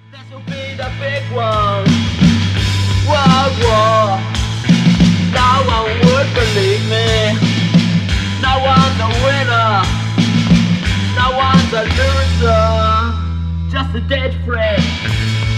This will be the big one. World War. No one would believe me. No one's a winner. No one's a loser. Just a dead friend.